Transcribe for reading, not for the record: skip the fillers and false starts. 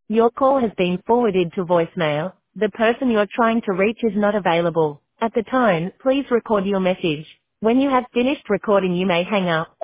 Your call has been forwarded to voicemail. The person you're trying to reach is not available. At the tone, please record your message. When you have finished recording, you may hang up.